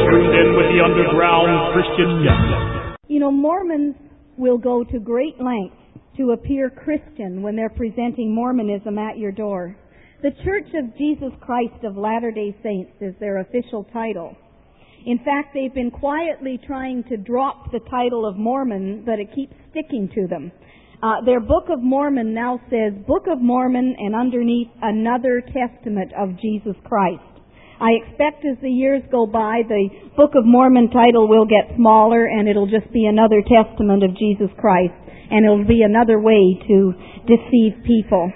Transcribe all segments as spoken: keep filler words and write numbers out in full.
turned in with the underground Christian network. You know, Mormons will go to great lengths to appear Christian when they're presenting Mormonism at your door. The Church of Jesus Christ of Latter-day Saints is their official title. In fact, they've been quietly trying to drop the title of Mormon, but it keeps sticking to them. Uh, their Book of Mormon now says Book of Mormon, and underneath another testament of Jesus Christ. I expect as the years go by, the Book of Mormon title will get smaller and it'll just be another testament of Jesus Christ, and it'll be another way to deceive people.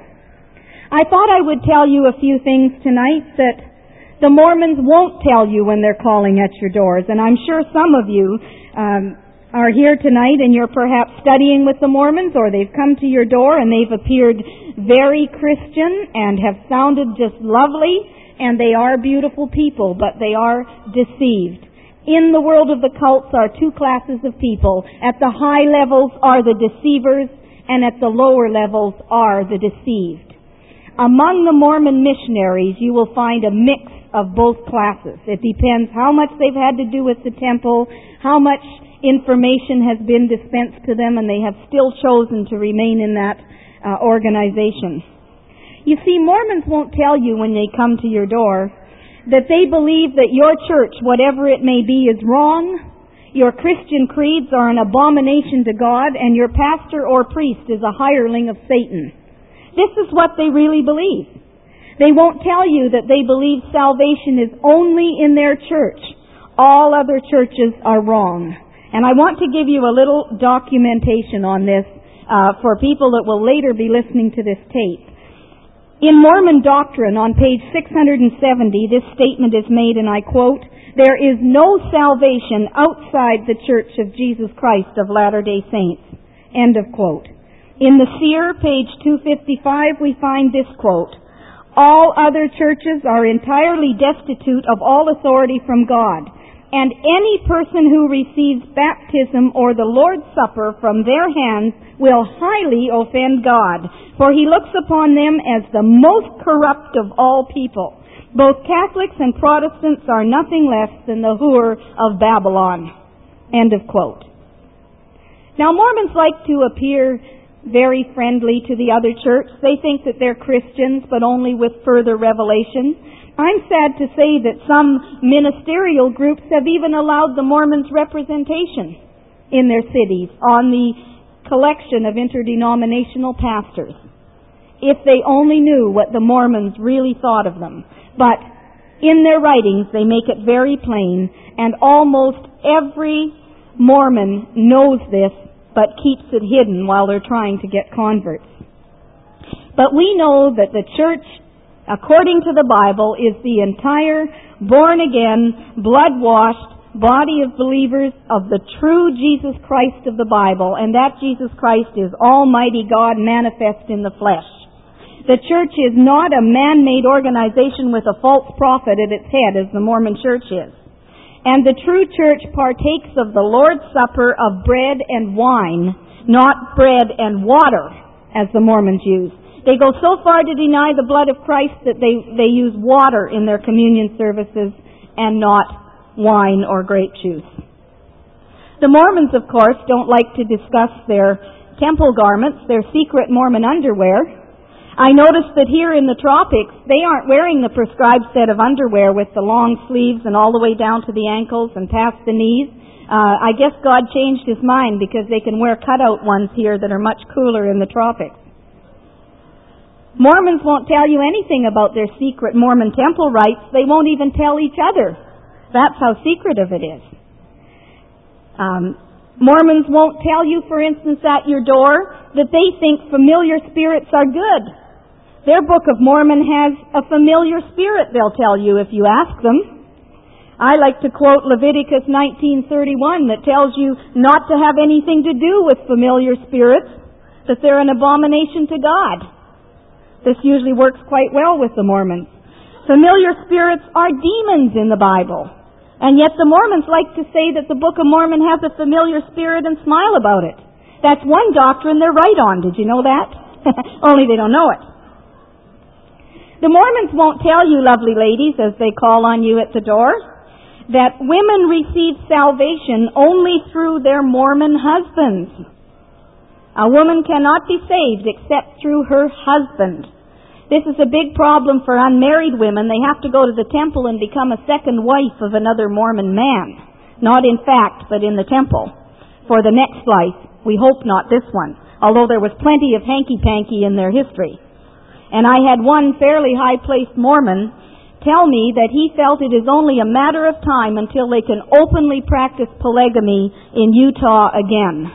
I thought I would tell you a few things tonight that the Mormons won't tell you when they're calling at your doors, and I'm sure some of you um, are here tonight and you're perhaps studying with the Mormons, or they've come to your door and they've appeared very Christian and have sounded just lovely. And they are beautiful people, but they are deceived. In the world of the cults are two classes of people. At the high levels are the deceivers, and at the lower levels are the deceived. Among the Mormon missionaries, you will find a mix of both classes. It depends how much they've had to do with the temple, how much information has been dispensed to them, and they have still chosen to remain in that uh, organization. You see, Mormons won't tell you when they come to your door that they believe that your church, whatever it may be, is wrong, your Christian creeds are an abomination to God, and your pastor or priest is a hireling of Satan. This is what they really believe. They won't tell you that they believe salvation is only in their church. All other churches are wrong. And I want to give you a little documentation on this uh, for people that will later be listening to this tape. In Mormon Doctrine, on page six hundred seventy, this statement is made, and I quote, "There is no salvation outside the Church of Jesus Christ of Latter-day Saints." End of quote. In the Seer, page two fifty-five, we find this quote, "All other churches are entirely destitute of all authority from God, and any person who receives baptism or the Lord's Supper from their hands will highly offend God, for he looks upon them as the most corrupt of all people. Both Catholics and Protestants are nothing less than the whore of Babylon." End of quote. Now, Mormons like to appear very friendly to the other church. They think that they're Christians, but only with further revelation. I'm sad to say that some ministerial groups have even allowed the Mormons representation in their cities on the collection of interdenominational pastors. If they only knew what the Mormons really thought of them. But in their writings, they make it very plain, and almost every Mormon knows this, but keeps it hidden while they're trying to get converts. But we know that the church, according to the Bible, is the entire born-again, blood-washed body of believers of the true Jesus Christ of the Bible, and that Jesus Christ is Almighty God manifest in the flesh. The church is not a man-made organization with a false prophet at its head, as the Mormon church is. And the true church partakes of the Lord's Supper of bread and wine, not bread and water, as the Mormons use. They go so far to deny the blood of Christ that they, they use water in their communion services and not wine or grape juice. The Mormons, of course, don't like to discuss their temple garments, their secret Mormon underwear. I noticed that here in the tropics, they aren't wearing the prescribed set of underwear with the long sleeves and all the way down to the ankles and past the knees. Uh, I guess God changed His mind because they can wear cutout ones here that are much cooler in the tropics. Mormons won't tell you anything about their secret Mormon temple rites. They won't even tell each other. That's how secretive it is. Um, Mormons won't tell you, for instance, at your door, that they think familiar spirits are good. Their Book of Mormon has a familiar spirit, they'll tell you if you ask them. I like to quote Leviticus nineteen thirty-one that tells you not to have anything to do with familiar spirits, that they're an abomination to God. This usually works quite well with the Mormons. Familiar spirits are demons in the Bible. And yet the Mormons like to say that the Book of Mormon has a familiar spirit and smile about it. That's one doctrine they're right on. Did you know that? Only they don't know it. The Mormons won't tell you, lovely ladies, as they call on you at the door, that women receive salvation only through their Mormon husbands. A woman cannot be saved except through her husband. This is a big problem for unmarried women. They have to go to the temple and become a second wife of another Mormon man. Not in fact, but in the temple. For the next life, we hope not this one. Although there was plenty of hanky-panky in their history. And I had one fairly high-placed Mormon tell me that he felt it is only a matter of time until they can openly practice polygamy in Utah again.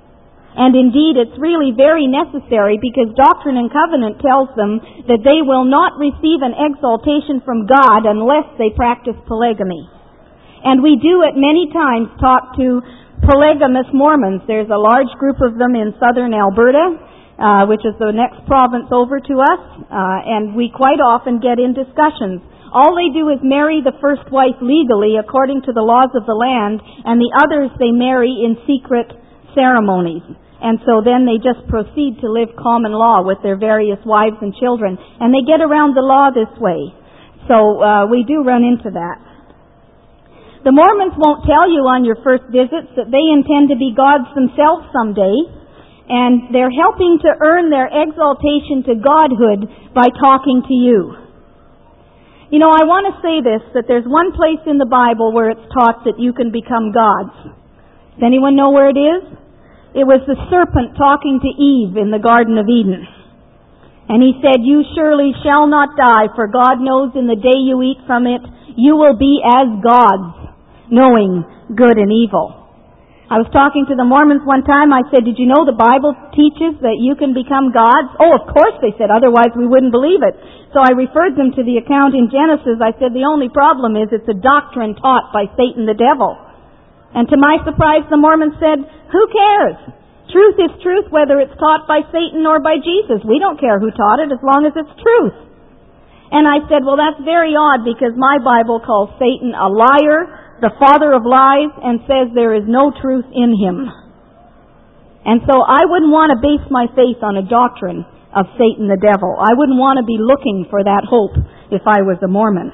And indeed, it's really very necessary because Doctrine and Covenant tells them that they will not receive an exaltation from God unless they practice polygamy. And we do at many times talk to polygamous Mormons. There's a large group of them in southern Alberta, uh, which is the next province over to us, uh, and we quite often get in discussions. All they do is marry the first wife legally according to the laws of the land, and the others they marry in secret ceremonies. And so then they just proceed to live common law with their various wives and children, and they get around the law this way. So uh, we do run into that. The Mormons won't tell you on your first visits that they intend to be gods themselves someday, and they're helping to earn their exaltation to godhood by talking to you. You know, I want to say this, that there's one place in the Bible where it's taught that you can become gods. Does anyone know where it is? It was the serpent talking to Eve in the Garden of Eden. And he said, "You surely shall not die, for God knows in the day you eat from it, you will be as gods, knowing good and evil." I was talking to the Mormons one time. I said, "Did you know the Bible teaches that you can become gods?" "Oh, of course," they said, "otherwise we wouldn't believe it." So I referred them to the account in Genesis. I said, "The only problem is it's a doctrine taught by Satan the devil." And to my surprise, the Mormons said, "Who cares? Truth is truth whether it's taught by Satan or by Jesus. We don't care who taught it as long as it's truth." And I said, "Well, that's very odd because my Bible calls Satan a liar, the father of lies, and says there is no truth in him." And so I wouldn't want to base my faith on a doctrine of Satan the devil. I wouldn't want to be looking for that hope if I was a Mormon.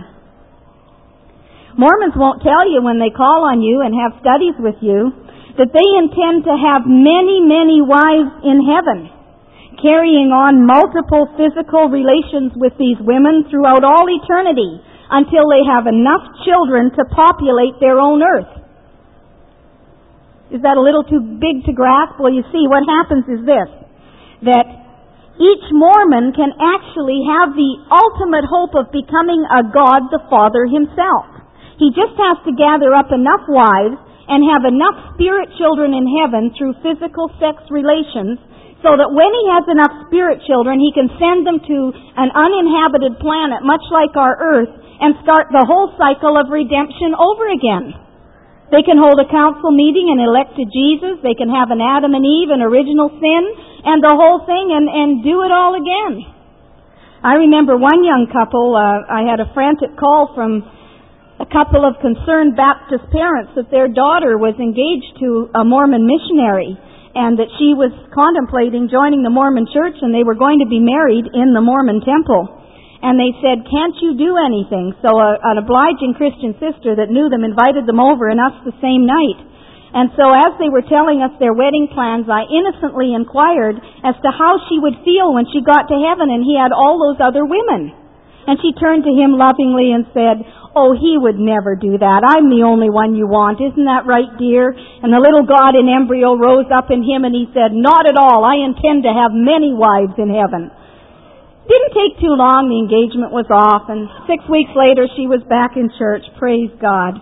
Mormons won't tell you when they call on you and have studies with you that they intend to have many, many wives in heaven, carrying on multiple physical relations with these women throughout all eternity, until they have enough children to populate their own earth. Is that a little too big to grasp? Well, you see, what happens is this, that each Mormon can actually have the ultimate hope of becoming a God the Father himself. He just has to gather up enough wives and have enough spirit children in heaven through physical sex relations, so that when he has enough spirit children, he can send them to an uninhabited planet, much like our earth, and start the whole cycle of redemption over again. They can hold a council meeting and elect to Jesus. They can have an Adam and Eve, an original sin, and the whole thing, and, and do it all again. I remember one young couple, uh, I had a frantic call from a couple of concerned Baptist parents that their daughter was engaged to a Mormon missionary, and that she was contemplating joining the Mormon church, and they were going to be married in the Mormon temple. And they said, "Can't you do anything?" So a, an obliging Christian sister that knew them invited them over, and us the same night. And so as they were telling us their wedding plans, I innocently inquired as to how she would feel when she got to heaven and he had all those other women. And she turned to him lovingly and said, "Oh, he would never do that. I'm the only one you want. Isn't that right, dear?" And the little God in embryo rose up in him and he said, "Not at all. I intend to have many wives in heaven." Didn't take too long. The engagement was off, and six weeks later she was back in church. Praise God.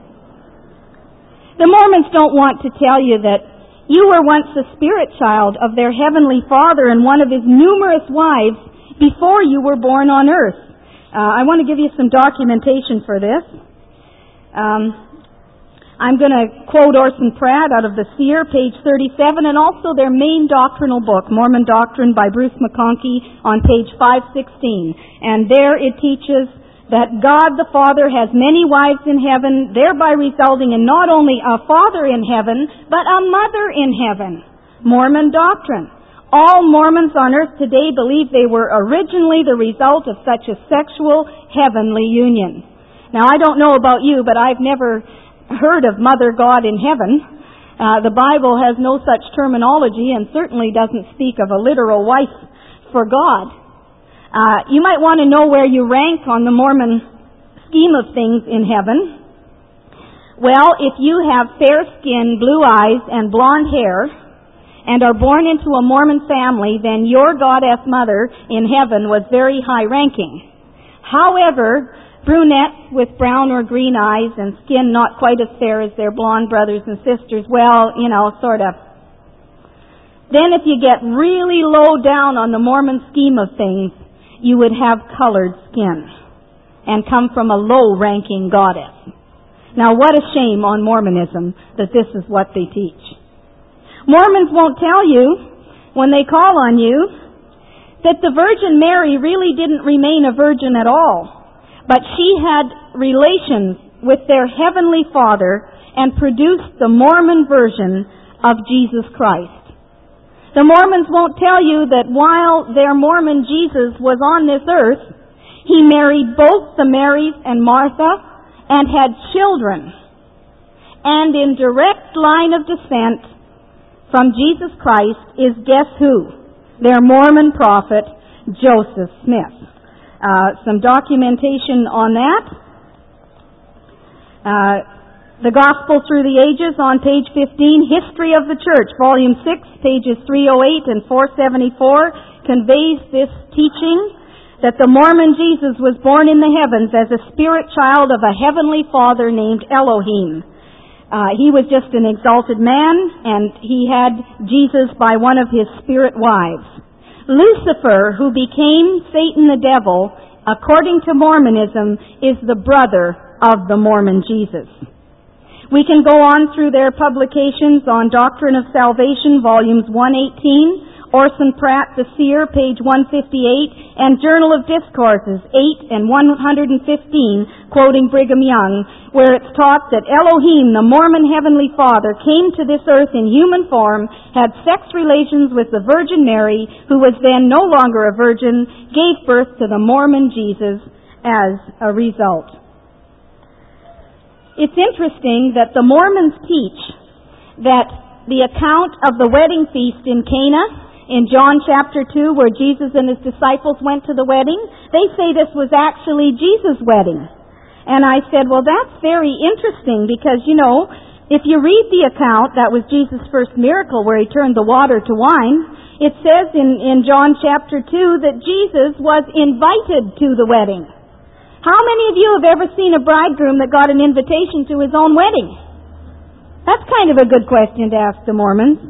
The Mormons don't want to tell you that you were once a spirit child of their heavenly Father and one of his numerous wives before you were born on earth. Uh, I want to give you some documentation for this. Um, I'm going to quote Orson Pratt out of the Seer, page thirty-seven, and also their main doctrinal book, Mormon Doctrine by Bruce McConkie, on page five sixteen. And there it teaches that God the Father has many wives in heaven, thereby resulting in not only a father in heaven, but a mother in heaven. Mormon doctrine. All Mormons on earth today believe they were originally the result of such a sexual heavenly union. Now, I don't know about you, but I've never heard of Mother God in heaven. Uh, the Bible has no such terminology and certainly doesn't speak of a literal wife for God. Uh, you might want to know where you rank on the Mormon scheme of things in heaven. Well, if you have fair skin, blue eyes, and blonde hair, and are born into a Mormon family, then your goddess mother in heaven was very high ranking. However, brunettes with brown or green eyes and skin not quite as fair as their blonde brothers and sisters, well, you know, sort of. Then if you get really low down on the Mormon scheme of things, you would have colored skin and come from a low-ranking goddess. Now, what a shame on Mormonism that this is what they teach. Mormons won't tell you, when they call on you, that the Virgin Mary really didn't remain a virgin at all, but she had relations with their Heavenly Father and produced the Mormon version of Jesus Christ. The Mormons won't tell you that while their Mormon Jesus was on this earth, he married both the Marys and Martha and had children. And in direct line of descent from Jesus Christ is guess who? Their Mormon prophet, Joseph Smith. Uh, some documentation on that. Uh, the Gospel Through the Ages on page fifteen, History of the Church, volume six, pages three oh eight and four seventy-four, conveys this teaching that the Mormon Jesus was born in the heavens as a spirit child of a heavenly Father named Elohim. Uh, he was just an exalted man, and he had Jesus by one of his spirit wives. Lucifer, who became Satan the devil, according to Mormonism, is the brother of the Mormon Jesus. We can go on through their publications on Doctrine of Salvation, volumes one eighteen, Orson Pratt, the Seer, page one fifty-eight, and Journal of Discourses, eight and one fifteen, quoting Brigham Young, where it's taught that Elohim, the Mormon Heavenly Father, came to this earth in human form, had sex relations with the Virgin Mary, who was then no longer a virgin, gave birth to the Mormon Jesus as a result. It's interesting that the Mormons teach that the account of the wedding feast in Cana, in John chapter two, where Jesus and his disciples went to the wedding, they say this was actually Jesus' wedding. And I said, well, that's very interesting because, you know, if you read the account, that was Jesus' first miracle where he turned the water to wine, it says in, in John chapter two that Jesus was invited to the wedding. How many of you have ever seen a bridegroom that got an invitation to his own wedding? That's kind of a good question to ask the Mormons.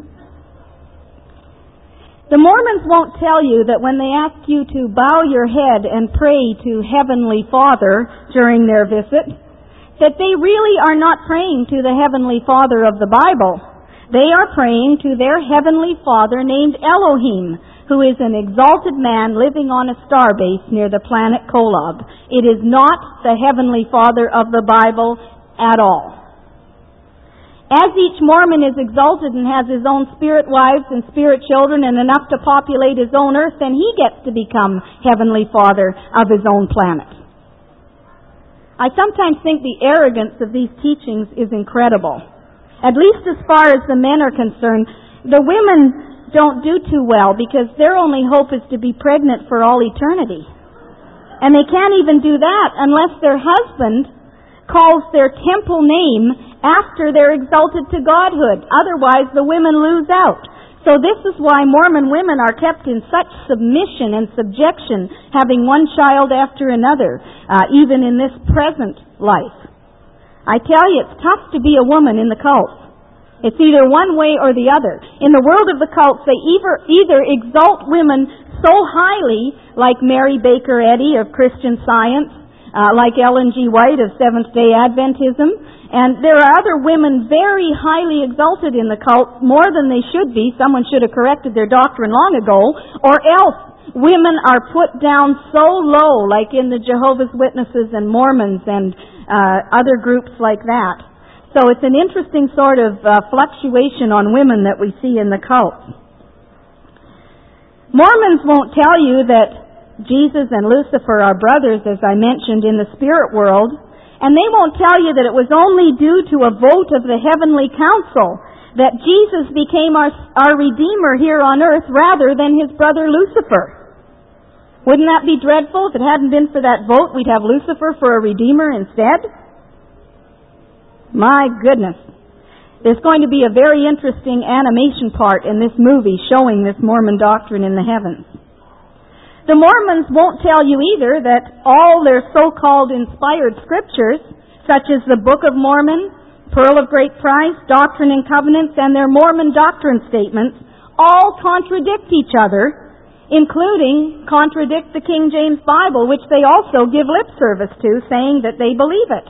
The Mormons won't tell you that when they ask you to bow your head and pray to Heavenly Father during their visit, that they really are not praying to the Heavenly Father of the Bible. They are praying to their Heavenly Father named Elohim, who is an exalted man living on a starbase near the planet Kolob. It is not the Heavenly Father of the Bible at all. As each Mormon is exalted and has his own spirit wives and spirit children and enough to populate his own earth, then he gets to become Heavenly Father of his own planet. I sometimes think the arrogance of these teachings is incredible. At least as far as the men are concerned, the women don't do too well because their only hope is to be pregnant for all eternity. And they can't even do that unless their husband calls their temple name after they're exalted to godhood. Otherwise, the women lose out. So this is why Mormon women are kept in such submission and subjection, having one child after another, uh, even in this present life. I tell you, it's tough to be a woman in the cult. It's either one way or the other. In the world of the cults, they either, either exalt women so highly, like Mary Baker Eddy of Christian Science, uh, like Ellen G. White of Seventh-day Adventism, and there are other women very highly exalted in the cult, more than they should be. Someone should have corrected their doctrine long ago. Or else, women are put down so low, like in the Jehovah's Witnesses and Mormons and uh, other groups like that. So it's an interesting sort of uh, fluctuation on women that we see in the cult. Mormons won't tell you that Jesus and Lucifer are brothers, as I mentioned, in the spirit world, And they won't tell you that it was only due to a vote of the heavenly council that Jesus became our, our Redeemer here on earth rather than his brother Lucifer. Wouldn't that be dreadful? If it hadn't been for that vote, we'd have Lucifer for a Redeemer instead? My goodness. There's going to be a very interesting animation part in this movie showing this Mormon doctrine in the heavens. The Mormons won't tell you either that all their so-called inspired scriptures, such as the Book of Mormon, Pearl of Great Price, Doctrine and Covenants, and their Mormon doctrine statements, all contradict each other, including contradict the King James Bible, which they also give lip service to, saying that they believe it.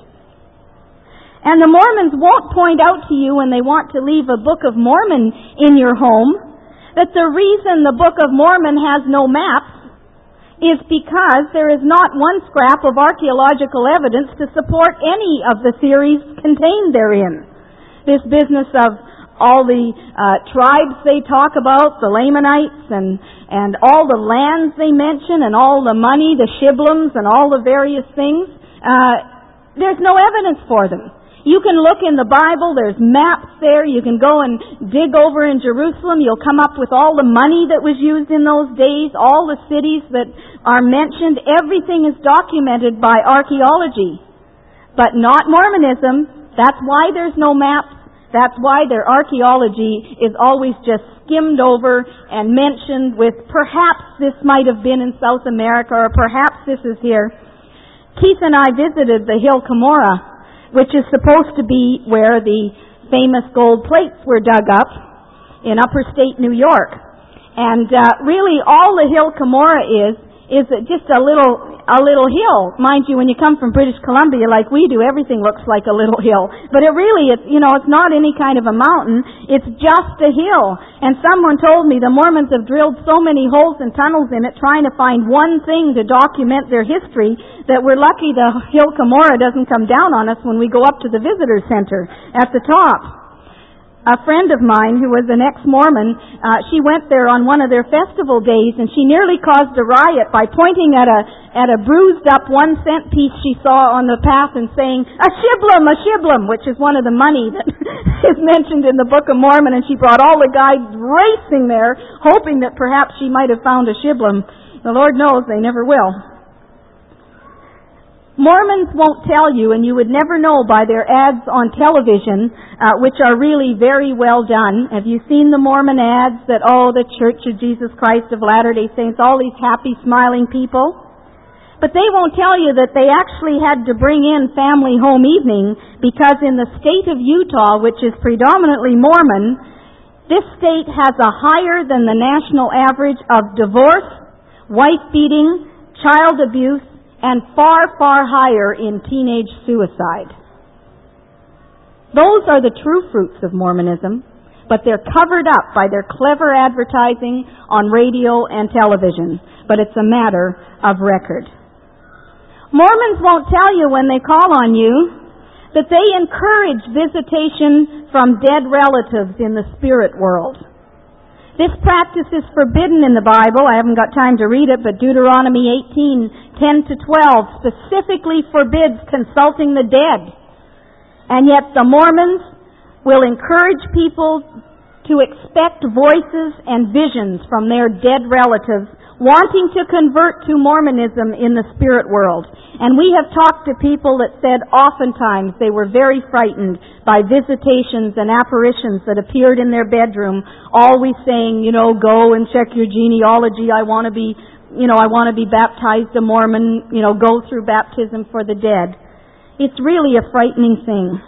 And the Mormons won't point out to you when they want to leave a Book of Mormon in your home that the reason the Book of Mormon has no maps is because there is not one scrap of archaeological evidence to support any of the theories contained therein. This business of all the uh, tribes they talk about, the Lamanites, and, and all the lands they mention, and all the money, the Shiblams, and all the various things, uh, there's no evidence for them. You can look in the Bible, there's maps there, you can go and dig over in Jerusalem, you'll come up with all the money that was used in those days, all the cities that are mentioned, everything is documented by archaeology. But not Mormonism. That's why there's no maps, that's why their archaeology is always just skimmed over and mentioned with perhaps this might have been in South America or perhaps this is here. Keith and I visited the Hill Cumorah, which is supposed to be where the famous gold plates were dug up in upper state New York. And uh, really all the Hill Cumorah is, is just a little a little hill. Mind you, when you come from British Columbia like we do, everything looks like a little hill. But it really, it's, you know, it's not any kind of a mountain. It's just a hill. And someone told me the Mormons have drilled so many holes and tunnels in it trying to find one thing to document their history that we're lucky the Hill Cumorah doesn't come down on us when we go up to the visitor center at the top. A friend of mine who was an ex-Mormon, uh, she went there on one of their festival days and she nearly caused a riot by pointing at a at a bruised up one cent piece she saw on the path and saying, "A shibbolum, a shibbolum," which is one of the money that is mentioned in the Book of Mormon, and she brought all the guides racing there, hoping that perhaps she might have found a shibbolum. The Lord knows they never will. Mormons won't tell you, and you would never know by their ads on television, uh, which are really very well done. Have you seen the Mormon ads that, oh, the Church of Jesus Christ of Latter-day Saints, all these happy, smiling people? But they won't tell you that they actually had to bring in family home evening because in the state of Utah, which is predominantly Mormon, this state has a higher than the national average of divorce, wife-beating, child abuse, and far, far higher in teenage suicide. Those are the true fruits of Mormonism, but they're covered up by their clever advertising on radio and television. But it's a matter of record. Mormons won't tell you when they call on you that they encourage visitation from dead relatives in the spirit world. This practice is forbidden in the Bible. I haven't got time to read it, but Deuteronomy eighteen, ten to twelve specifically forbids consulting the dead. And yet the Mormons will encourage people to expect voices and visions from their dead relatives wanting to convert to Mormonism in the spirit world. And we have talked to people that said oftentimes they were very frightened by visitations and apparitions that appeared in their bedroom, always saying, you know, go and check your genealogy. I want to be, you know, I want to be baptized a Mormon, you know, go through baptism for the dead. It's really a frightening thing.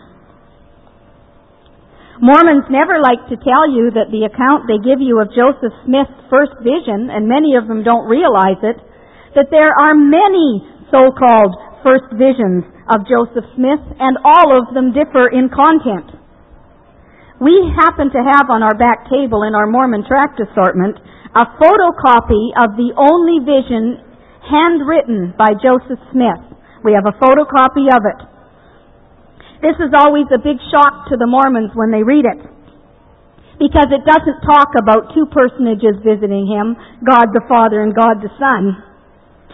Mormons never like to tell you that the account they give you of Joseph Smith's first vision, and many of them don't realize it, that there are many so-called first visions of Joseph Smith, and all of them differ in content. We happen to have on our back table in our Mormon tract assortment a photocopy of the only vision handwritten by Joseph Smith. We have a photocopy of it. This is always a big shock to the Mormons when they read it, because it doesn't talk about two personages visiting him, God the Father and God the Son.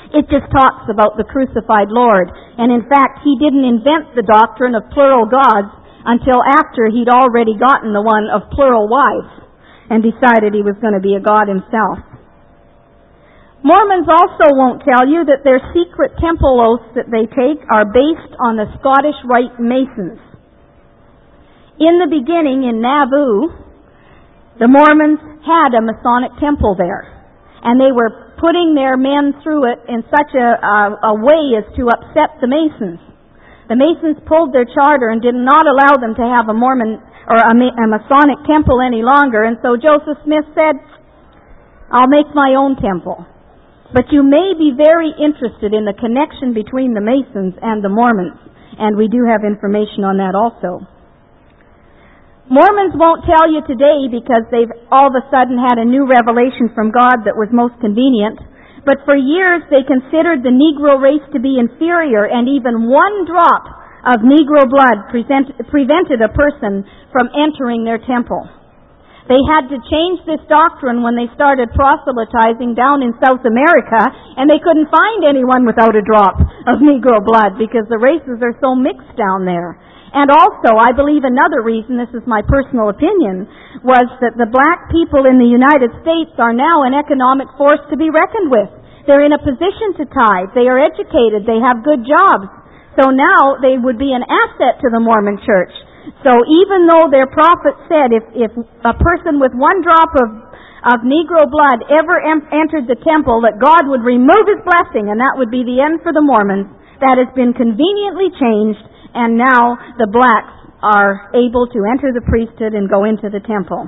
It just talks about the crucified Lord. And in fact, he didn't invent the doctrine of plural gods until after he'd already gotten the one of plural wives and decided he was going to be a god himself. Mormons also won't tell you that their secret temple oaths that they take are based on the Scottish Rite Masons. In the beginning, in Nauvoo, the Mormons had a Masonic temple there, and they were putting their men through it in such a, a, a way as to upset the Masons. The Masons pulled their charter and did not allow them to have a Mormon or a, a Masonic temple any longer, and so Joseph Smith said, I'll make my own temple. But you may be very interested in the connection between the Masons and the Mormons, and we do have information on that also. Mormons won't tell you today because they've all of a sudden had a new revelation from God that was most convenient, but for years they considered the Negro race to be inferior, and even one drop of Negro blood present, prevented a person from entering their temple. They had to change this doctrine when they started proselytizing down in South America, and they couldn't find anyone without a drop of Negro blood because the races are so mixed down there. And also, I believe another reason, this is my personal opinion, was that the black people in the United States are now an economic force to be reckoned with. They're in a position to tithe. They are educated. They have good jobs. So now they would be an asset to the Mormon Church. So even though their prophet said if, if a person with one drop of, of Negro blood ever em- entered the temple, that God would remove his blessing, and that would be the end for the Mormons, that has been conveniently changed, and now the blacks are able to enter the priesthood and go into the temple.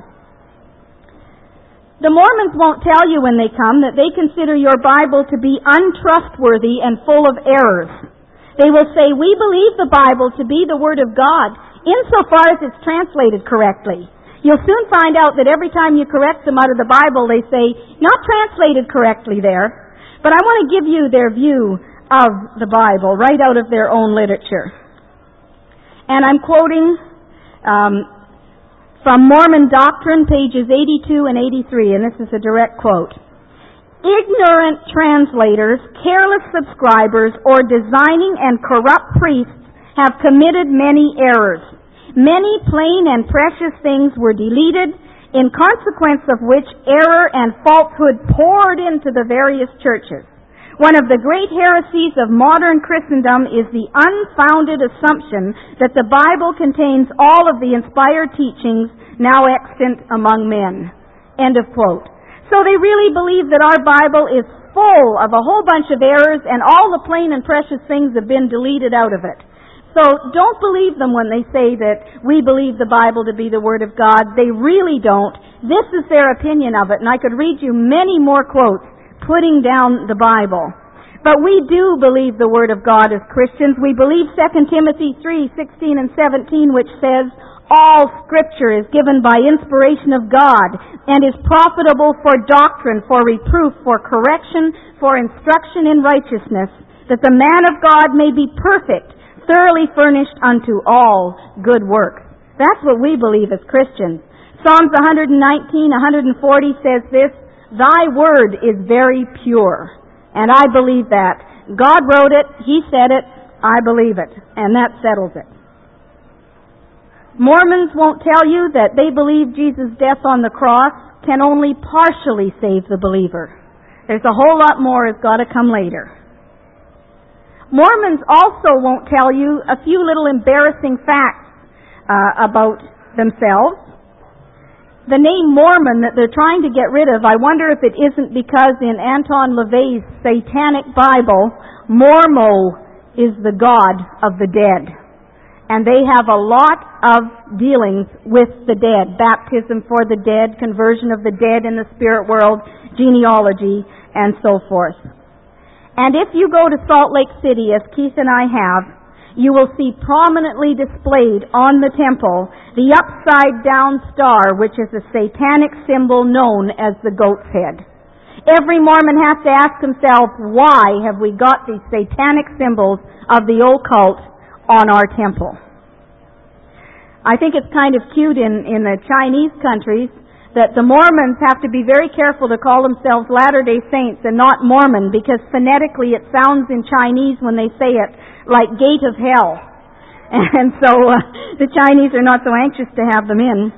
The Mormons won't tell you when they come that they consider your Bible to be untrustworthy and full of errors. They will say, we believe the Bible to be the Word of God, insofar as it's translated correctly. You'll soon find out that every time you correct them out of the Bible, they say, not translated correctly there. But I want to give you their view of the Bible, right out of their own literature. And I'm quoting um, from Mormon Doctrine, pages eighty-two and eighty-three, and this is a direct quote. Ignorant translators, careless subscribers, or designing and corrupt priests have committed many errors. Many plain and precious things were deleted, in consequence of which error and falsehood poured into the various churches. One of the great heresies of modern Christendom is the unfounded assumption that the Bible contains all of the inspired teachings now extant among men. End of quote. So they really believe that our Bible is full of a whole bunch of errors and all the plain and precious things have been deleted out of it. So don't believe them when they say that we believe the Bible to be the Word of God. They really don't. This is their opinion of it, and I could read you many more quotes putting down the Bible. But we do believe the Word of God as Christians. We believe Second Timothy three sixteen and seventeen, which says, all Scripture is given by inspiration of God and is profitable for doctrine, for reproof, for correction, for instruction in righteousness, that the man of God may be perfect, thoroughly furnished unto all good works. That's what we believe as Christians. Psalms one nineteen, one forty says this, thy word is very pure. And I believe that. God wrote it, He said it, I believe it. And that settles it. Mormons won't tell you that they believe Jesus' death on the cross can only partially save the believer. There's a whole lot more has got to come later. Mormons also won't tell you a few little embarrassing facts uh, about themselves. The name Mormon that they're trying to get rid of, I wonder if it isn't because in Anton LaVey's Satanic Bible, Mormo is the god of the dead. And they have a lot of dealings with the dead. Baptism for the dead, conversion of the dead in the spirit world, genealogy, and so forth. And if you go to Salt Lake City, as Keith and I have, you will see prominently displayed on the temple the upside-down star, which is a satanic symbol known as the goat's head. Every Mormon has to ask himself, why have we got these satanic symbols of the occult on our temple? I think it's kind of cute in, in the Chinese countries that the Mormons have to be very careful to call themselves Latter-day Saints and not Mormon, because phonetically it sounds in Chinese when they say it like gate of hell. And so uh, the Chinese are not so anxious to have them in.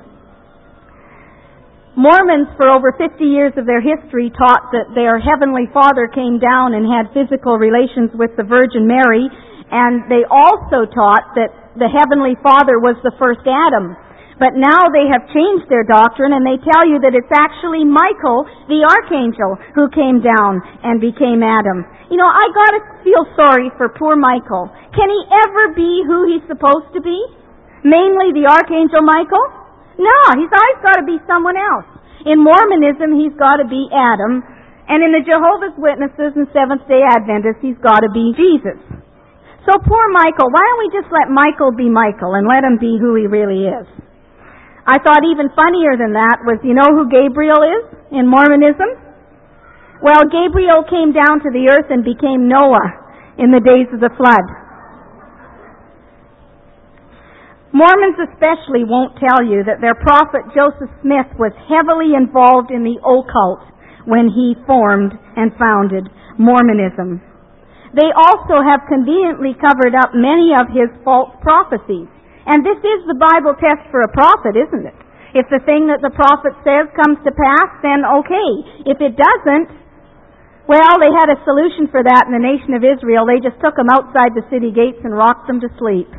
Mormons, for over fifty years of their history, taught that their Heavenly Father came down and had physical relations with the Virgin Mary, and they also taught that the Heavenly Father was the first Adam. But now they have changed their doctrine, and they tell you that it's actually Michael, the archangel, who came down and became Adam. You know, I gotta feel sorry for poor Michael. Can he ever be who he's supposed to be? Mainly the archangel Michael? No, he's always got to be someone else. In Mormonism, he's got to be Adam, and in the Jehovah's Witnesses and Seventh-day Adventists, he's got to be Jesus. So poor Michael, why don't we just let Michael be Michael and let him be who he really is? I thought even funnier than that was, you know who Gabriel is in Mormonism? Well, Gabriel came down to the earth and became Noah in the days of the flood. Mormons especially won't tell you that their prophet Joseph Smith was heavily involved in the occult when he formed and founded Mormonism. They also have conveniently covered up many of his false prophecies. And this is the Bible test for a prophet, isn't it? If the thing that the prophet says comes to pass, then okay. If it doesn't, well, they had a solution for that in the nation of Israel. They just took them outside the city gates and rocked them to sleep.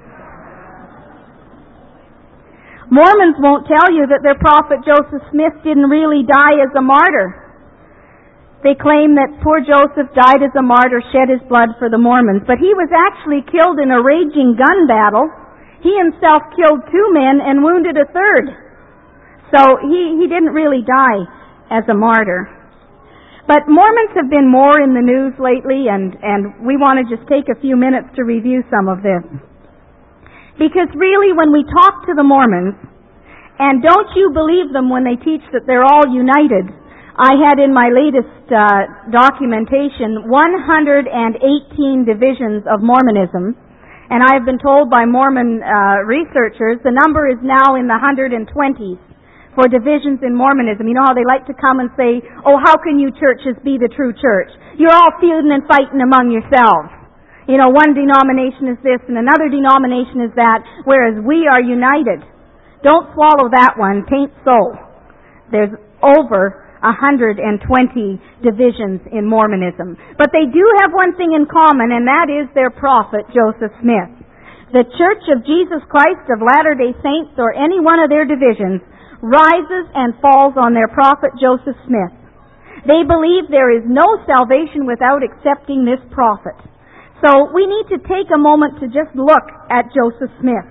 Mormons won't tell you that their prophet Joseph Smith didn't really die as a martyr. They claim that poor Joseph died as a martyr, shed his blood for the Mormons. But he was actually killed in a raging gun battle. He himself killed two men and wounded a third. So he, he didn't really die as a martyr. But Mormons have been more in the news lately, and, and we want to just take a few minutes to review some of this. Because really, when we talk to the Mormons, and don't you believe them when they teach that they're all united, I had in my latest uh, documentation one hundred eighteen divisions of Mormonism. And I have been told by Mormon uh, researchers the number is now in the one hundred twenties for divisions in Mormonism. You know how they like to come and say, oh, how can you churches be the true church? You're all feuding and fighting among yourselves. You know, one denomination is this and another denomination is that, whereas we are united. Don't swallow that one. Tain't so. There's over one hundred twenty divisions in Mormonism. But they do have one thing in common, and that is their prophet, Joseph Smith. The Church of Jesus Christ of Latter-day Saints, or any one of their divisions, rises and falls on their prophet, Joseph Smith. They believe there is no salvation without accepting this prophet. So we need to take a moment to just look at Joseph Smith.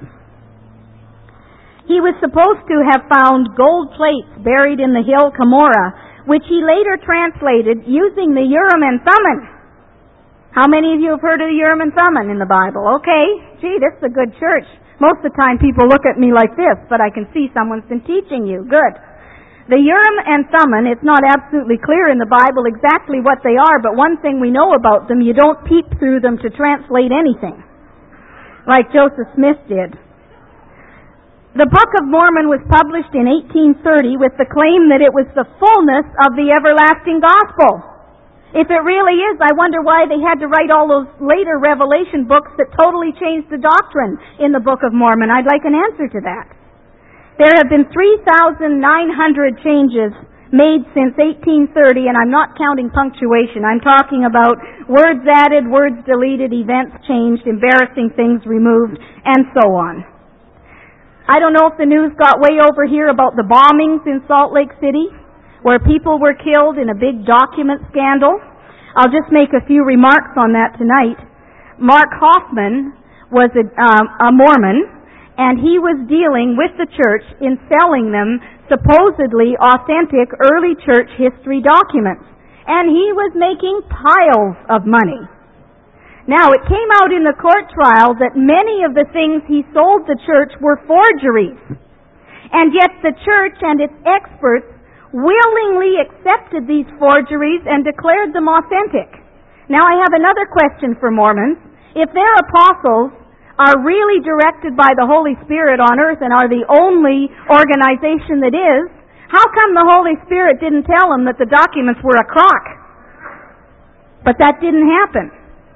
He was supposed to have found gold plates buried in the hill Cumorah, which he later translated using the Urim and Thummim. How many of you have heard of the Urim and Thummim in the Bible? Okay, gee, this is a good church. Most of the time people look at me like this, but I can see someone's been teaching you. Good. The Urim and Thummim, it's not absolutely clear in the Bible exactly what they are, but one thing we know about them, you don't peep through them to translate anything, like Joseph Smith did. The Book of Mormon was published in eighteen thirty with the claim that it was the fullness of the everlasting gospel. If it really is, I wonder why they had to write all those later revelation books that totally changed the doctrine in the Book of Mormon. I'd like an answer to that. There have been three thousand nine hundred changes made since eighteen thirty, and I'm not counting punctuation. I'm talking about words added, words deleted, events changed, embarrassing things removed, and so on. I don't know if the news got way over here about the bombings in Salt Lake City, where people were killed in a big document scandal. I'll just make a few remarks on that tonight. Mark Hoffman was a, um, a Mormon, and he was dealing with the church in selling them supposedly authentic early church history documents. And he was making piles of money. Now, it came out in the court trial that many of the things he sold the church were forgeries. And yet the church and its experts willingly accepted these forgeries and declared them authentic. Now, I have another question for Mormons. If their apostles are really directed by the Holy Spirit on earth and are the only organization that is, How come the Holy Spirit didn't tell them that the documents were a crock? But that didn't happen.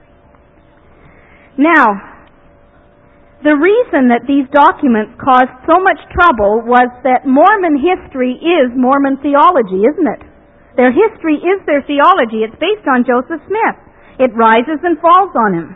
Now, the reason that these documents caused so much trouble was that Mormon history is Mormon theology, isn't it? Their history is their theology. It's based on Joseph Smith. It rises and falls on him.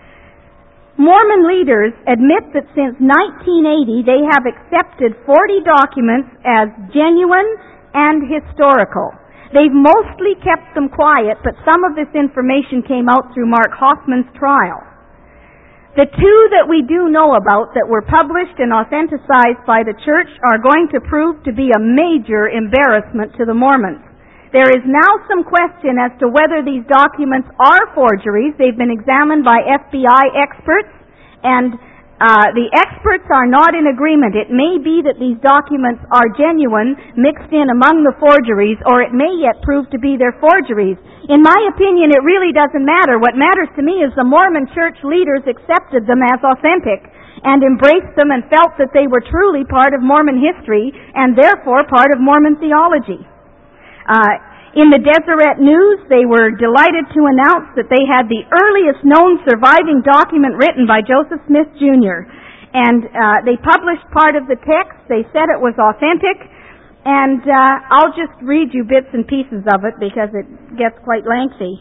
Mormon leaders admit that since nineteen eighty they have accepted forty documents as genuine and historical. They've mostly kept them quiet, but some of this information came out through Mark Hoffman's trial. The two that we do know about that were published and authenticized by the church are going to prove to be a major embarrassment to the Mormons. There is now some question as to whether these documents are forgeries. They've been examined by F B I experts, and uh, the experts are not in agreement. It may be that these documents are genuine, mixed in among the forgeries, or it may yet prove to be their forgeries. In my opinion, it really doesn't matter. What matters to me is the Mormon church leaders accepted them as authentic and embraced them and felt that they were truly part of Mormon history and therefore part of Mormon theology. Uh, in the Deseret News, they were delighted to announce that they had the earliest known surviving document written by Joseph Smith Junior And uh, they published part of the text. They said it was authentic. And uh, I'll just read you bits and pieces of it because it gets quite lengthy.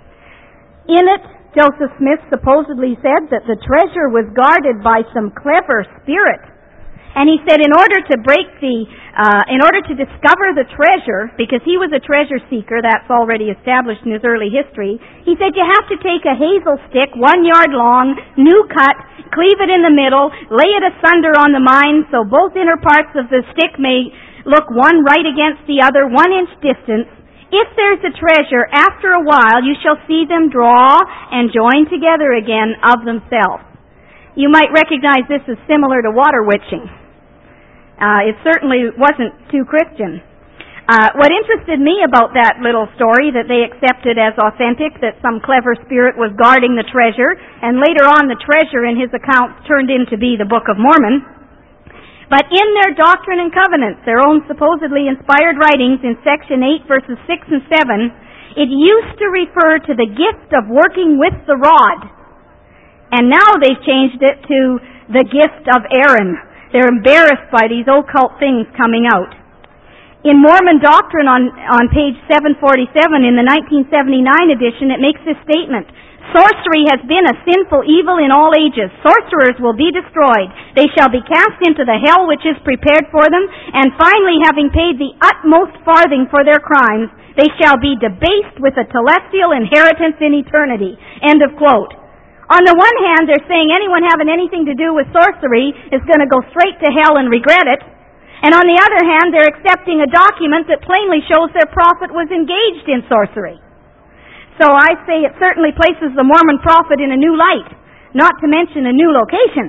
In it, Joseph Smith supposedly said that the treasure was guarded by some clever spirit. And he said in order to break the, uh, in order to discover the treasure, because he was a treasure seeker, that's already established in his early history, he said you have to take a hazel stick, one yard long, new cut, cleave it in the middle, lay it asunder on the mine so both inner parts of the stick may look one right against the other, one inch distance. If there's a treasure, after a while you shall see them draw and join together again of themselves. You might recognize this as similar to water witching. Uh, it certainly wasn't too Christian. Uh, what interested me about that little story that they accepted as authentic, that some clever spirit was guarding the treasure, and later on the treasure in his accounts turned into be the Book of Mormon. But in their Doctrine and Covenants, their own supposedly inspired writings in section eight, verses six and seven, it used to refer to the gift of working with the rod. And now they've changed it to the gift of Aaron. They're embarrassed by these occult things coming out. In Mormon Doctrine on, on page seven forty-seven in the nineteen seventy-nine edition, it makes this statement: sorcery has been a sinful evil in all ages. Sorcerers will be destroyed. They shall be cast into the hell which is prepared for them, and finally, having paid the utmost farthing for their crimes, they shall be debased with a celestial inheritance in eternity. End of quote. On the one hand, they're saying anyone having anything to do with sorcery is going to go straight to hell and regret it. And on the other hand, they're accepting a document that plainly shows their prophet was engaged in sorcery. So I say it certainly places the Mormon prophet in a new light, not to mention a new location.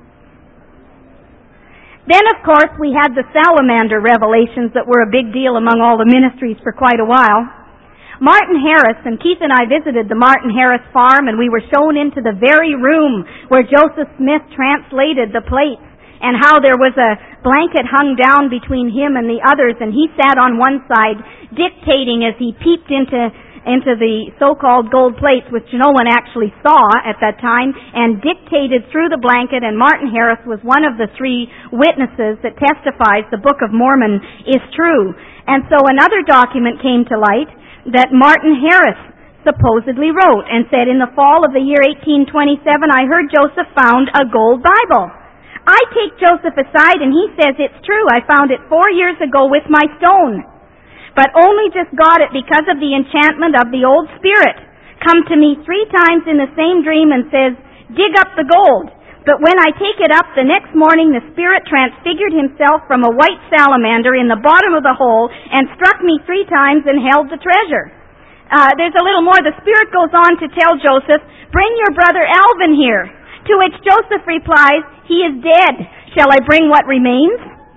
Then, of course, we had the salamander revelations that were a big deal among all the ministries for quite a while. Martin Harris, and Keith and I visited the Martin Harris farm, and we were shown into the very room where Joseph Smith translated the plates, and how there was a blanket hung down between him and the others, and he sat on one side dictating as he peeped into into the so-called gold plates, which no one actually saw at that time, and dictated through the blanket, and Martin Harris was one of the three witnesses that testifies the Book of Mormon is true. And so another document came to light that Martin Harris supposedly wrote and said, in the fall of the year eighteen twenty-seven, I heard Joseph found a gold Bible. I take Joseph aside and he says it's true. I found it four years ago with my stone, but only just got it because of the enchantment of the old spirit. Come to me three times in the same dream and says, dig up the gold. But when I take it up the next morning, the spirit transfigured himself from a white salamander in the bottom of the hole and struck me three times and held the treasure. Uh, there's a little more. The spirit goes on to tell Joseph, bring your brother Alvin here. To which Joseph replies, he is dead. Shall I bring what remains?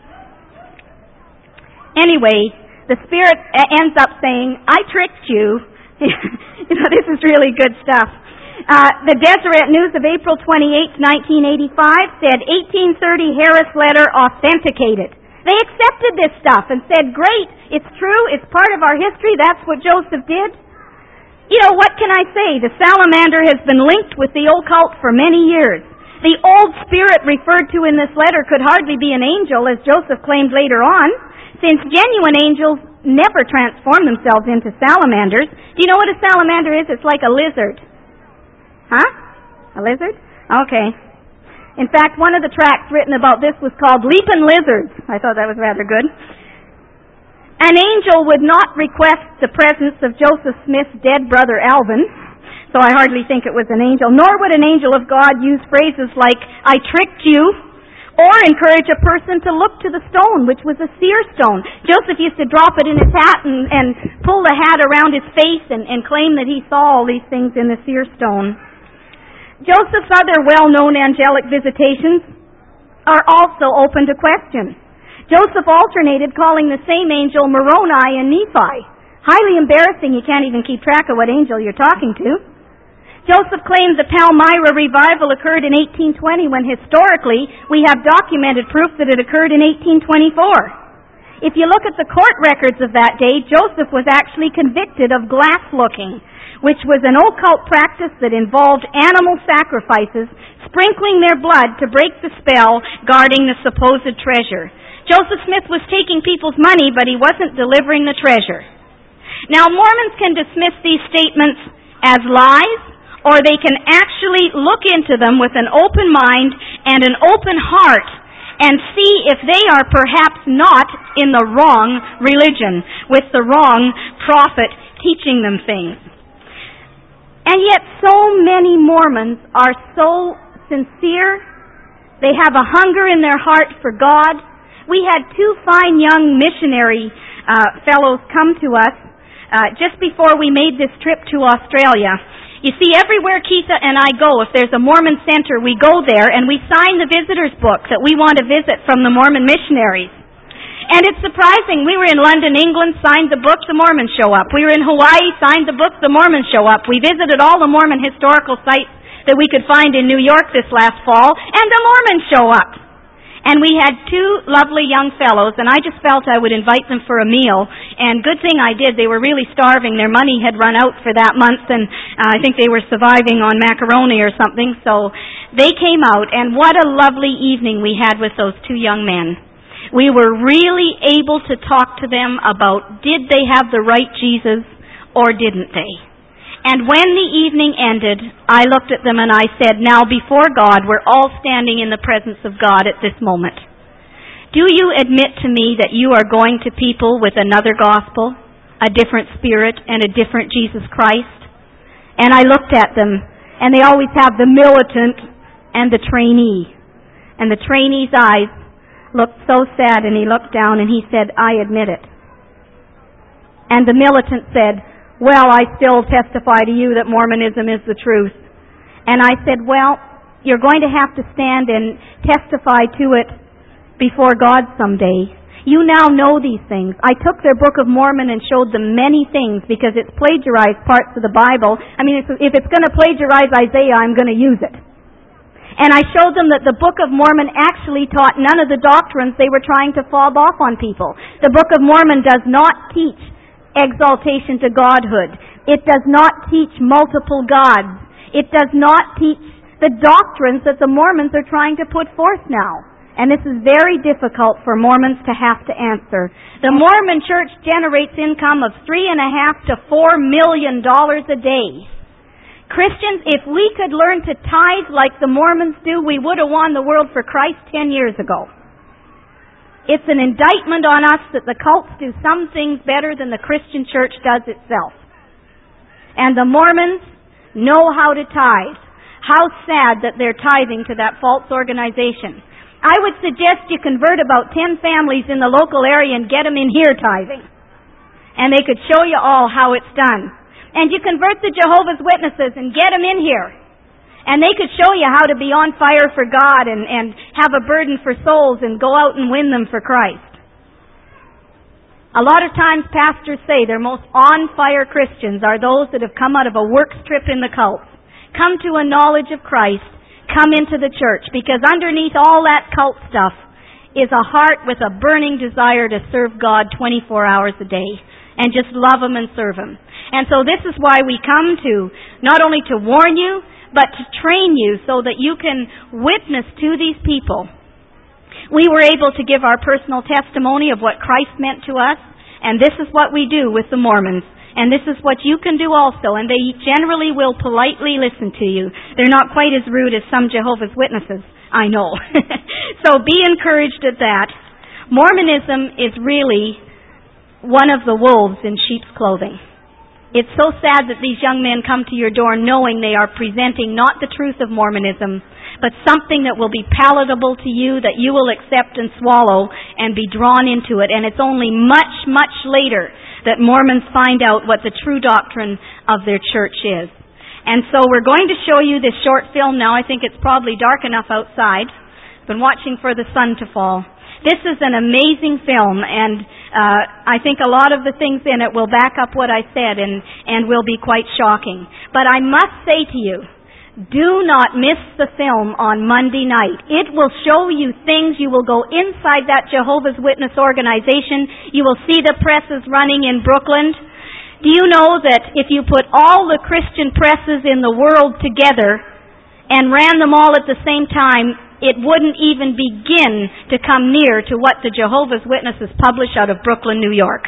Anyway, the spirit ends up saying, I tricked you. You know, this is really good stuff. Uh, the Deseret News of April twenty-eighth, nineteen eighty-five said eighteen thirty Harris letter authenticated. They accepted this stuff and said, great, it's true, it's part of our history, that's what Joseph did. You know, what can I say? The salamander has been linked with the occult for many years. The old spirit referred to in this letter could hardly be an angel, as Joseph claimed later on, since genuine angels never transform themselves into salamanders. Do you know what a salamander is? It's like a lizard. Huh? A lizard? Okay. In fact, one of the tracts written about this was called Leapin' Lizards. I thought that was rather good. An angel would not request the presence of Joseph Smith's dead brother Alvin, so I hardly think it was an angel, nor would an angel of God use phrases like, I tricked you, or encourage a person to look to the stone, which was a seer stone. Joseph used to drop it in his hat and, and pull the hat around his face and, and claim that he saw all these things in the seer stone. Joseph's other well-known angelic visitations are also open to question. Joseph alternated calling the same angel Moroni and Nephi. Highly embarrassing, you can't even keep track of what angel you're talking to. Joseph claimed the Palmyra revival occurred in eighteen twenty when historically we have documented proof that it occurred in eighteen twenty-four. If you look at the court records of that day, Joseph was actually convicted of glass looking, which was an occult practice that involved animal sacrifices, sprinkling their blood to break the spell guarding the supposed treasure. Joseph Smith was taking people's money, but he wasn't delivering the treasure. Now, Mormons can dismiss these statements as lies, or they can actually look into them with an open mind and an open heart and see if they are perhaps not in the wrong religion, with the wrong prophet teaching them things. And yet so many Mormons are so sincere. They have a hunger in their heart for God. We had two fine young missionary uh, fellows come to us uh, just before we made this trip to Australia. You see, everywhere Keitha and I go, if there's a Mormon center, we go there and we sign the visitor's book that we want to visit from the Mormon missionaries. And it's surprising. We were in London, England, signed the book, the Mormons show up. We were in Hawaii, signed the book, the Mormons show up. We visited all the Mormon historical sites that we could find in New York this last fall, and the Mormons show up. And we had two lovely young fellows, and I just felt I would invite them for a meal. And good thing I did. They were really starving. Their money had run out for that month, and uh, I think they were surviving on macaroni or something. So they came out, and what a lovely evening we had with those two young men. We were really able to talk to them about did they have the right Jesus or didn't they? And when the evening ended, I looked at them and I said, now before God, we're all standing in the presence of God at this moment. Do you admit to me that you are going to people with another gospel, a different spirit, and a different Jesus Christ? And I looked at them, and they always have the militant and the trainee. And the trainee's eyes looked so sad, and he looked down and he said, I admit it. And the militant said, well, I still testify to you that Mormonism is the truth. And I said, well, you're going to have to stand and testify to it before God someday. You now know these things. I took their Book of Mormon and showed them many things because it's plagiarized parts of the Bible. I mean, if it's going to plagiarize Isaiah, I'm going to use it. And I showed them that the Book of Mormon actually taught none of the doctrines they were trying to fob off on people. The Book of Mormon does not teach exaltation to godhood. It does not teach multiple gods. It does not teach the doctrines that the Mormons are trying to put forth now. And this is very difficult for Mormons to have to answer. The Mormon Church generates income of three and a half to four million dollars a day. Christians, if we could learn to tithe like the Mormons do, we would have won the world for Christ ten years ago. It's an indictment on us that the cults do some things better than the Christian church does itself. And the Mormons know how to tithe. How sad that they're tithing to that false organization. I would suggest you convert about ten families in the local area and get them in here tithing. And they could show you all how it's done. And you convert the Jehovah's Witnesses and get them in here. And they could show you how to be on fire for God and, and have a burden for souls and go out and win them for Christ. A lot of times pastors say their most on-fire Christians are those that have come out of a work trip in the cults, come to a knowledge of Christ, come into the church, because underneath all that cult stuff is a heart with a burning desire to serve God twenty-four hours a day and just love Him and serve Him. And so this is why we come to, not only to warn you, but to train you so that you can witness to these people. We were able to give our personal testimony of what Christ meant to us, and this is what we do with the Mormons. And this is what you can do also, and they generally will politely listen to you. They're not quite as rude as some Jehovah's Witnesses, I know. So be encouraged at that. Mormonism is really one of the wolves in sheep's clothing. It's so sad that these young men come to your door knowing they are presenting not the truth of Mormonism, but something that will be palatable to you, that you will accept and swallow and be drawn into it. And it's only much, much later that Mormons find out what the true doctrine of their church is. And so we're going to show you this short film now. I think it's probably dark enough outside. I've been watching for the sun to fall. This is an amazing film, and uh, I think a lot of the things in it will back up what I said and, and will be quite shocking. But I must say to you, do not miss the film on Monday night. It will show you things. You will go inside that Jehovah's Witness organization. You will see the presses running in Brooklyn. Do you know that if you put all the Christian presses in the world together and ran them all at the same time, it wouldn't even begin to come near to what the Jehovah's Witnesses publish out of Brooklyn, New York.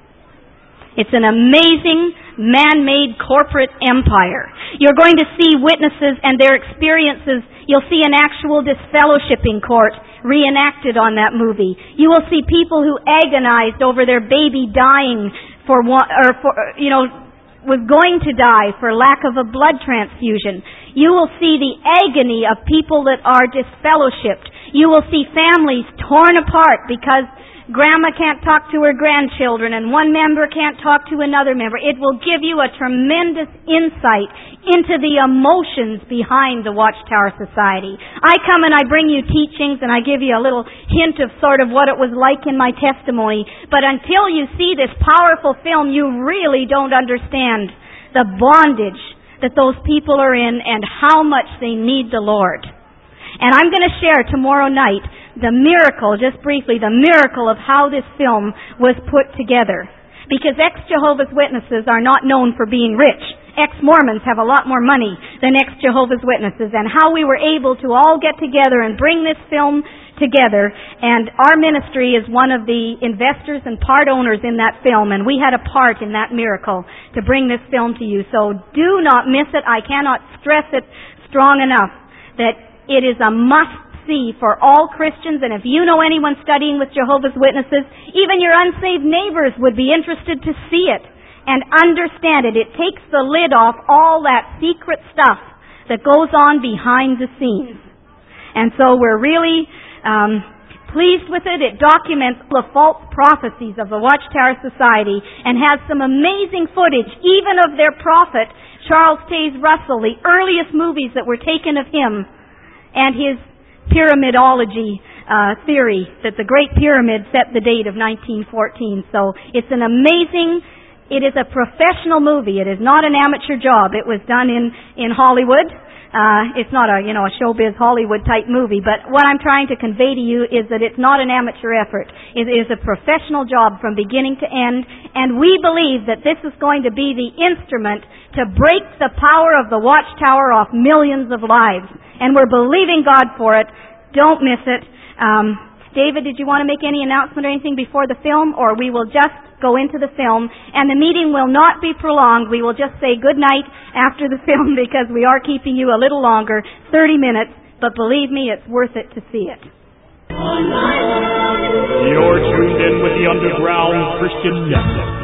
It's an amazing, man-made corporate empire. You're going to see witnesses and their experiences. You'll see an actual disfellowshipping court reenacted on that movie. You will see people who agonized over their baby dying for one, or for, you know, was going to die for lack of a blood transfusion. You will see the agony of people that are disfellowshipped. You will see families torn apart because grandma can't talk to her grandchildren and one member can't talk to another member. It will give you a tremendous insight into the emotions behind the Watchtower Society. I come and I bring you teachings and I give you a little hint of sort of what it was like in my testimony. But until you see this powerful film, you really don't understand the bondage that those people are in and how much they need the Lord. And I'm going to share tomorrow night the miracle, just briefly, the miracle of how this film was put together. Because ex-Jehovah's Witnesses are not known for being rich. Ex-Mormons have a lot more money than ex-Jehovah's Witnesses. And how we were able to all get together and bring this film together. And our ministry is one of the investors and part owners in that film. And we had a part in that miracle to bring this film to you. So do not miss it. I cannot stress it strong enough that it is a must see for all Christians, and if you know anyone studying with Jehovah's Witnesses, even your unsaved neighbors would be interested to see it and understand it. It takes the lid off all that secret stuff that goes on behind the scenes. And so we're really um, pleased with it. It documents the false prophecies of the Watchtower Society and has some amazing footage, even of their prophet, Charles Taze Russell, the earliest movies that were taken of him, and his pyramidology uh, theory that the Great Pyramid set the date of nineteen fourteen. So it's an amazing, it is a professional movie. It is not an amateur job. It was done in, in Hollywood. Uh, it's not a, you know, a showbiz Hollywood type movie, but what I'm trying to convey to you is that it's not an amateur effort. It is a professional job from beginning to end, and we believe that this is going to be the instrument to break the power of the Watchtower off millions of lives. And we're believing God for it. Don't miss it. Um, David, did you want to make any announcement or anything before the film? Or we will just go into the film. And the meeting will not be prolonged. We will just say good night after the film because we are keeping you a little longer, thirty minutes. But believe me, it's worth it to see it. You're tuned in with the Underground Christian Network.